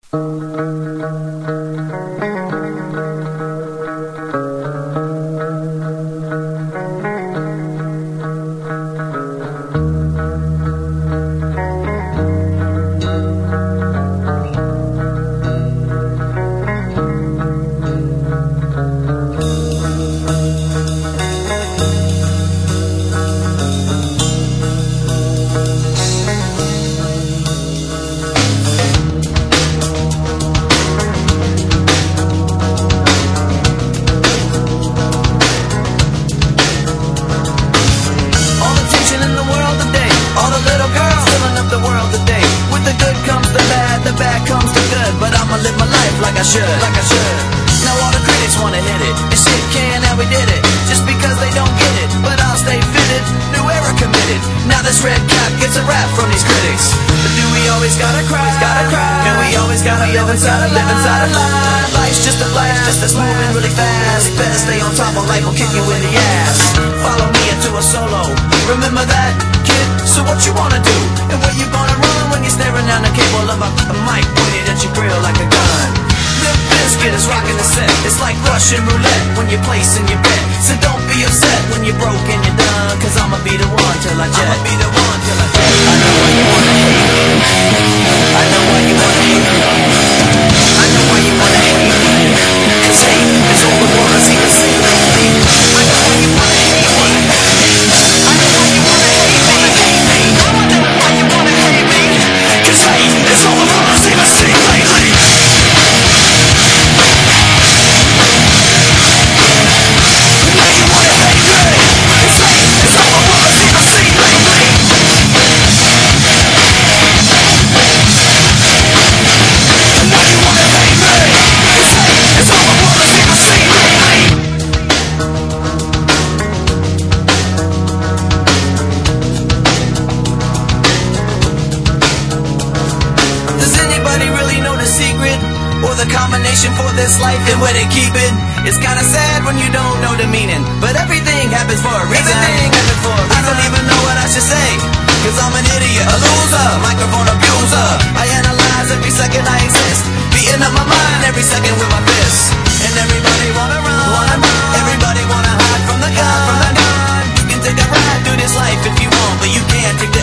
Now all the critics wanna hit it, and shit can, and we did it, just because they don't get it. But I'll stay fitted, new era committed. Now this red cap gets a rap from these critics. But do we always gotta cry? Do we always gotta live inside a line? Life's just a flash, just that's moving really fast. Better stay on top or life will kick you in the ass. Follow me into a solo, remember that, kid? So what you wanna do? And where you gonna run when you're staring down the cable of a mic pointed at your grill like a gun? Biscuit is rocking the set. It's like Russian roulette when you're placing your bet. So don't be upset when you're broke and you're done, cause I'ma be the one till I jet. I'ma be the one till I jet. I know why you wanna hate me. I know why you wanna hate me. I know why you wanna hate me. Cause hate is all the words even say lately. I know why you wanna hate me. I know why you wanna hate me. I know why you wanna hate me. Cause hate is all the words even say lately. For this life and where they keep it. It's kinda sad when you don't know the meaning, but everything happens for a reason. I don't even know what I should say, cause I'm an idiot, a loser, microphone abuser. I analyze every second I exist, beating up my mind every second with my fists. And everybody wanna run, everybody wanna hide from the gun. You can take a ride through this life if you want, but you can't take the